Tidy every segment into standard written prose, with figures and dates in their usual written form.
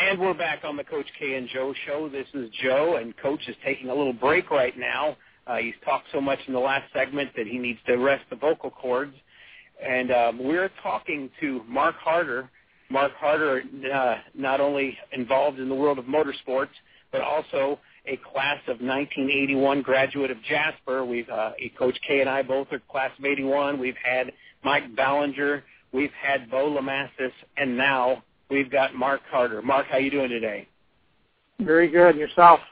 And we're back on the Coach K and Joe show. This is Joe, and Coach is taking a little break right now. He's talked so much in the last segment that he needs to rest the vocal cords. And we're talking to Mark Harder. Mark Harder, not only involved in the world of motorsports, but also a class of 1981 graduate of Jasper. Coach K and I both are class of 81. We've had Mike Ballinger. We've had Bo Lamassus, and now we've got Mark Harder. Mark, how you doing today? Very good. Yourself?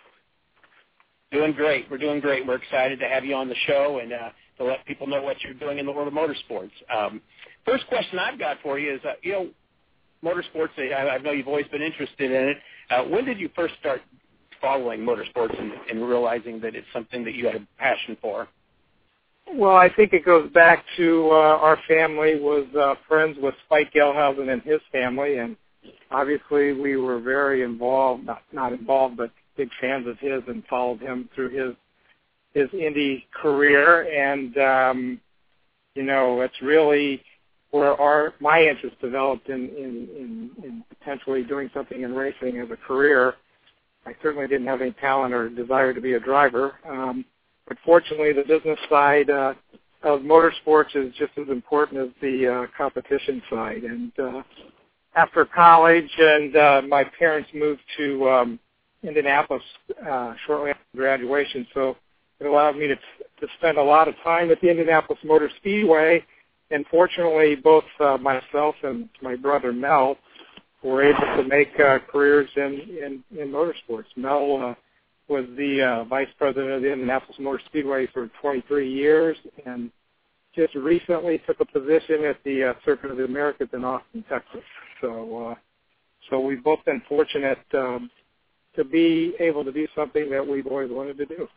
Doing great. We're doing great. We're excited to have you on the show and to let people know what you're doing in the world of motorsports. First question I've got for you is, motorsports, I know you've always been interested in it. When did you first start following motorsports and realizing that it's something that you had a passion for? Well, I think it goes back to our family was friends with Spike Gelhausen and his family, and obviously we were very involved, not involved, but big fans of his and followed him through his Indy career. And, it's really where my interest developed in potentially doing something in racing as a career. I certainly didn't have any talent or desire to be a driver. But fortunately, the business side of motorsports is just as important as the competition side. And after college, and my parents moved to Indianapolis shortly after graduation, so it allowed me to spend a lot of time at the Indianapolis Motor Speedway. And fortunately, both myself and my brother Mel were able to make careers in motorsports. Mel was the vice president of the Indianapolis Motor Speedway for 23 years, and just recently took a position at the Circuit of the Americas in Austin, Texas. So we've both been fortunate to be able to do something that we've always wanted to do.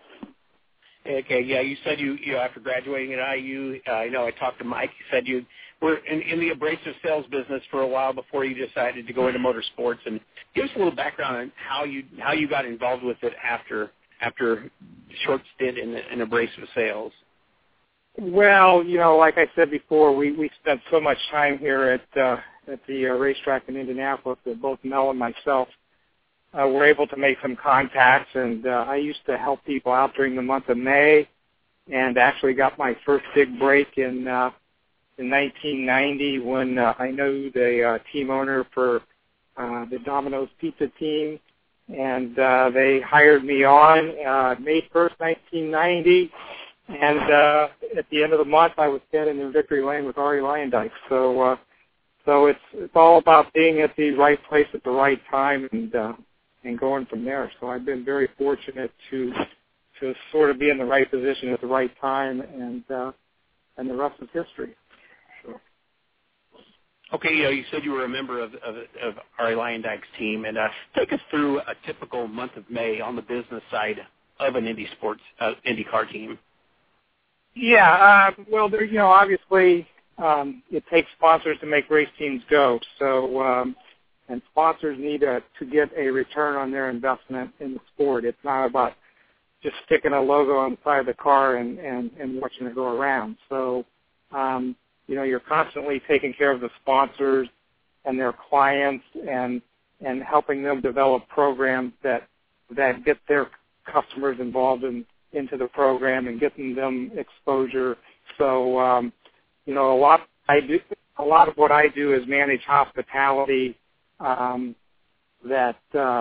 Okay, yeah, you said you after graduating at IU, I talked to Mike, he said you were in the abrasive sales business for a while before you decided to go into motorsports. And give us a little background on how you got involved with it after a short stint in abrasive sales. Well, like I said before, we spent so much time here at the racetrack in Indianapolis that both Mel and myself were able to make some contacts, and I used to help people out during the month of May, and actually got my first big break in 1990 when I knew the team owner for the Domino's Pizza team, and they hired me on May 1st, 1990, and at the end of the month I was standing in Victory Lane with Arie Luyendyk. So it's all about being at the right place at the right time and going from there. So I've been very fortunate to sort of be in the right position at the right time, and the rest is history. So. Okay, you said you were a member of Arie Luyendyk's team, and take us through a typical month of May on the business side of an IndyCar team. Yeah, well, there, obviously it takes sponsors to make race teams go. So, and sponsors need to get a return on their investment in the sport. It's not about just sticking a logo on the side of the car and watching it go around. So, you're constantly taking care of the sponsors and their clients and helping them develop programs that get their customers involved into the program and getting them exposure. So, a lot of what I do is manage hospitality that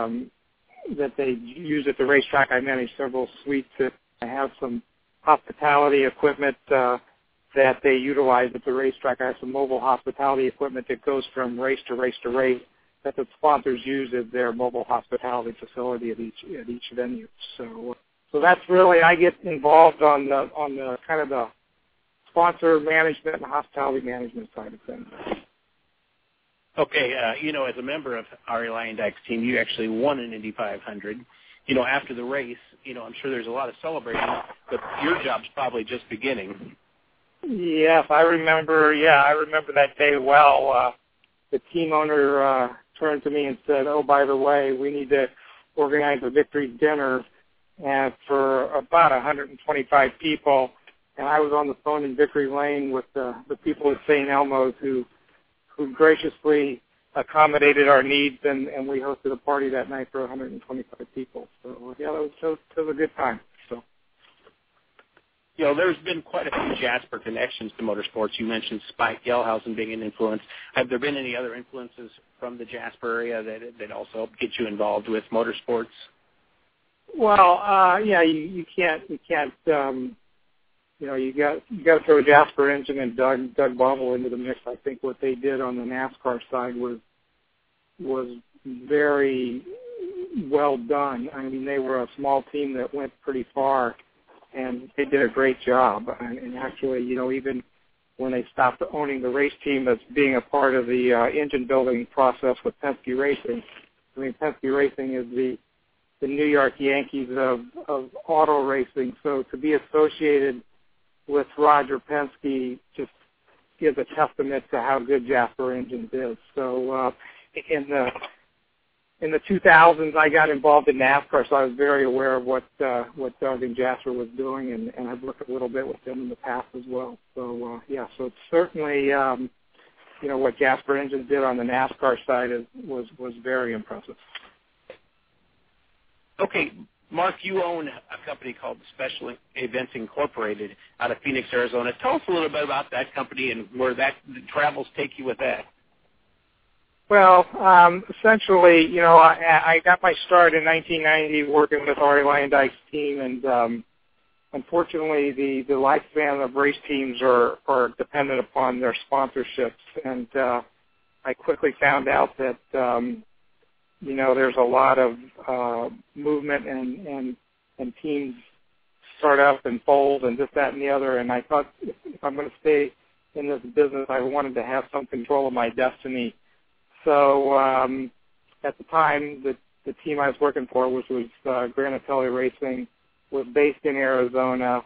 they use at the racetrack. I manage several suites. I have some hospitality equipment that they utilize at the racetrack. I have some mobile hospitality equipment that goes from race to race to race that the sponsors use as their mobile hospitality facility at each venue. So that's really, I get involved on the kind of the sponsor management and hospitality management side of things. Okay, as a member of Arie Luyendyk's team, you actually won an Indy 500. After the race, I'm sure there's a lot of celebrating, but your job's probably just beginning. Yes, I remember that day well. The team owner turned to me and said, "Oh, by the way, we need to organize a victory dinner for about 125 people." And I was on the phone in Victory Lane with the people at St. Elmo's who graciously accommodated our needs, and we hosted a party that night for 125 people. So yeah, it was a good time. So. There's been quite a few Jasper connections to motorsports. You mentioned Spike Gelhausen being an influence. Have there been any other influences from the Jasper area that also helped get you involved with motorsports? Well, yeah, you can't. You got to throw Jasper Engine and Doug Bobble into the mix. I think what they did on the NASCAR side was very well done. I mean, they were a small team that went pretty far, and they did a great job. And actually, even when they stopped owning the race team as being a part of the engine building process with Penske Racing, I mean, Penske Racing is the New York Yankees of auto racing. So to be associated with Roger Penske just gives a testament to how good Jasper Engines is. So in the 2000s, I got involved in NASCAR, so I was very aware of what Doug and Jasper was doing, and I've worked a little bit with them in the past as well. So so it's certainly what Jasper Engines did on the NASCAR side was very impressive. Okay, Mark, you own a company called Special Events Incorporated out of Phoenix, Arizona. Tell us a little bit about that company and where the travels take you with that. Well, essentially, I got my start in 1990 working with Arie Luyendyk's team, and unfortunately, the lifespan of race teams are dependent upon their sponsorships, and I quickly found out that there's a lot of movement and teams start up and fold and this, that, and the other, and I thought if I'm going to stay in this business, I wanted to have some control of my destiny. So at the time, the team I was working for, which was Granatelli Racing, was based in Arizona,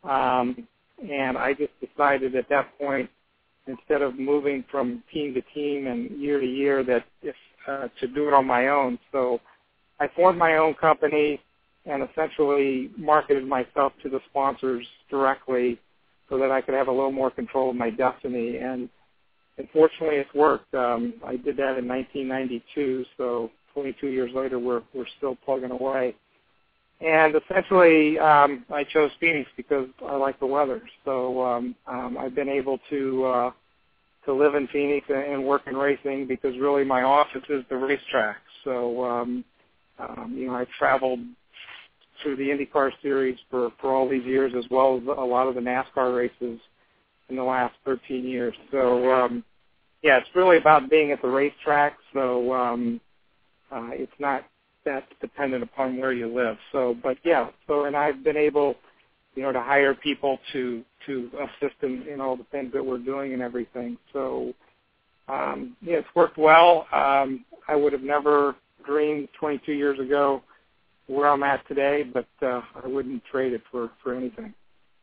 and I just decided at that point, instead of moving from team to team and year to year, that to do it on my own. So I formed my own company and essentially marketed myself to the sponsors directly so that I could have a little more control of my destiny. And unfortunately, it's worked. I did that in 1992, so 22 years later, we're still plugging away. And essentially, I chose Phoenix because I like the weather. So I've been able to live in Phoenix and work in racing because really my office is the racetrack. So I've traveled through the IndyCar series for all these years, as well as a lot of the NASCAR races in the last 13 years. So, it's really about being at the racetrack. So it's not that dependent upon where you live. So, and I've been able, to hire people to assist in all the things that we're doing and everything. So, it's worked well. I would have never dreamed 22 years ago where I'm at today, but I wouldn't trade it for anything.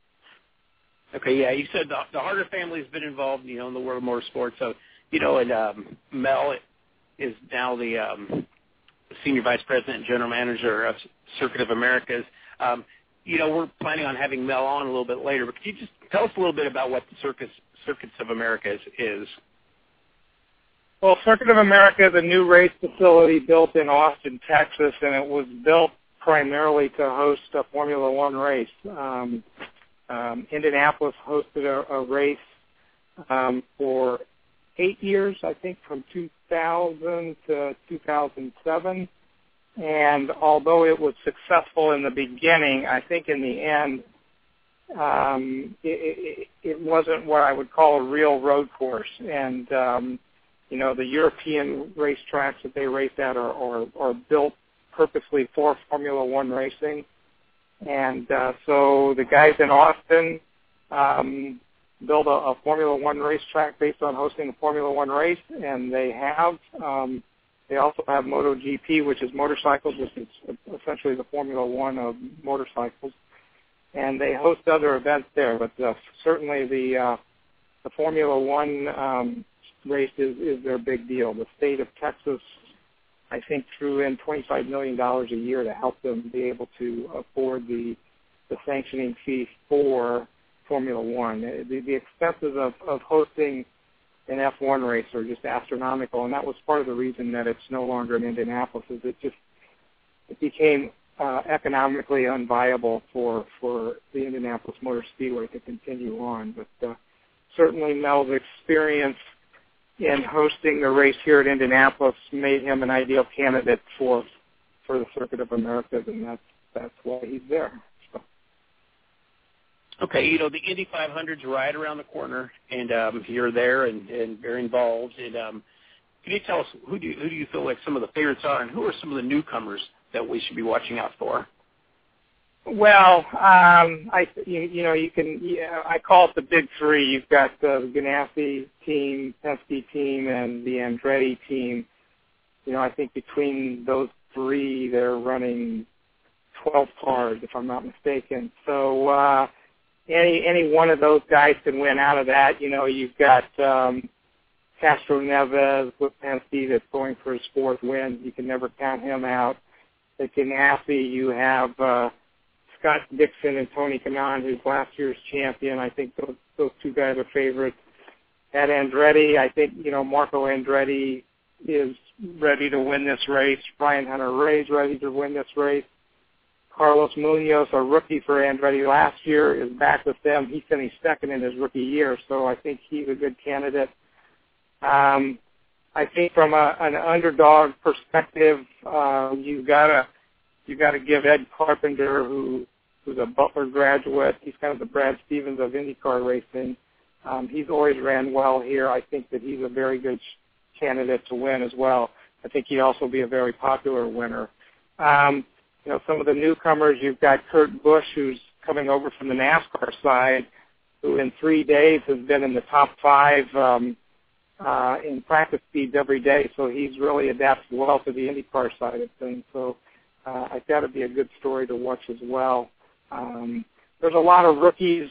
Okay, yeah, you said the Harder family has been involved, in the world of motorsports. So, and Mel is now the Senior Vice President and General Manager of Circuit of Americas. We're planning on having Mel on a little bit later, but could you just tell us a little bit about what the Circuits of Americas is? Well, Circuit of America is a new race facility built in Austin, Texas, and it was built primarily to host a Formula One race. Indianapolis hosted a race for 8 years, I think, from 2000 to 2007. And although it was successful in the beginning, I think in the end, it wasn't what I would call a real road course. And, the European racetracks that they race at are built purposely for Formula One racing. And so the guys in Austin built a Formula One racetrack based on hosting a Formula One race, and they have. They also have MotoGP, which is motorcycles, which is essentially the Formula One of motorcycles. And they host other events there, but certainly the Formula One race is their big deal. The state of Texas, I think, threw in $25 million a year to help them be able to afford the sanctioning fee for Formula One. The expenses of hosting an F1 race are just astronomical, and that was part of the reason that it's no longer in Indianapolis. Is it became economically unviable for the Indianapolis Motor Speedway to continue on. But certainly Mel's experience in hosting a race here at Indianapolis made him an ideal candidate for the Circuit of Americas, and that's why he's there. So. Okay, the Indy 500's right around the corner, and you're there and very involved. And can you tell us who do you feel like some of the favorites are, and who are some of the newcomers that we should be watching out for? Well, I call it the big three. You've got the Ganassi team, Penske team, and the Andretti team. I think between those three, they're running 12 cars, if I'm not mistaken. So any one of those guys can win out of that. You've got Castro Neves with Penske that's going for his fourth win. You can never count him out. At Ganassi, you have Scott Dixon and Tony Kanaan, who's last year's champion. I think those two guys are favorites. At Andretti, I think, Marco Andretti is ready to win this race. Brian Hunter-Reay's ready to win this race. Carlos Munoz, a rookie for Andretti last year, is back with them. He finished second in his rookie year, so I think he's a good candidate. I think from an underdog perspective, you've got to give Ed Carpenter, who's a Butler graduate. He's kind of the Brad Stevens of IndyCar racing. He's always ran well here. I think that he's a very good candidate to win as well. I think he'd also be a very popular winner. Some of the newcomers, you've got Kurt Busch, who's coming over from the NASCAR side, who in 3 days has been in the top 5 in practice speeds every day. So he's really adapted well to the IndyCar side of things. So I thought it'd be a good story to watch as well. There's a lot of rookies,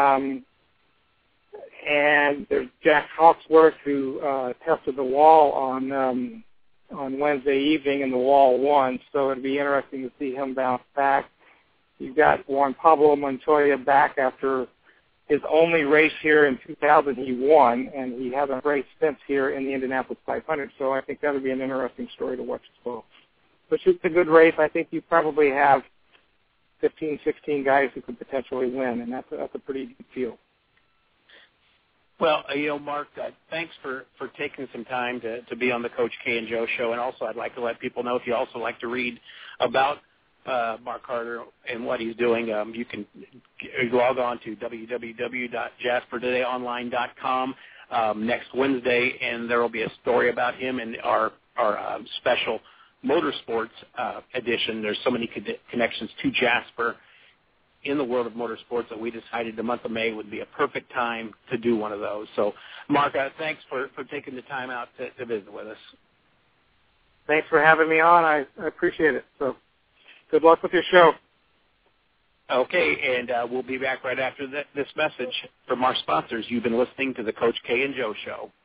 and there's Jack Hawksworth, who tested the wall on Wednesday evening, and the wall won. So it'd be interesting to see him bounce back. You've got Juan Pablo Montoya back after his only race here in 2000. He won, and he hasn't raced since here in the Indianapolis 500. So I think that would be an interesting story to watch as well. Which is a good race. I think you probably have 15, 16 guys who could potentially win, and that's a pretty good field. Well, Mark, thanks for taking some time to be on the Coach K and Joe show. And also, I'd like to let people know, if you also like to read about Mark Carter and what he's doing, you can log on to www.jaspertodayonline.com next Wednesday, and there will be a story about him in our special motorsports edition. There's so many connections to Jasper in the world of motorsports that we decided the month of May would be a perfect time to do one of those. So, Mark, thanks for taking the time out to visit with us. Thanks for having me on. I appreciate it. So good luck with your show. Okay, and we'll be back right after this message from our sponsors. You've been listening to the Coach K and Joe Show.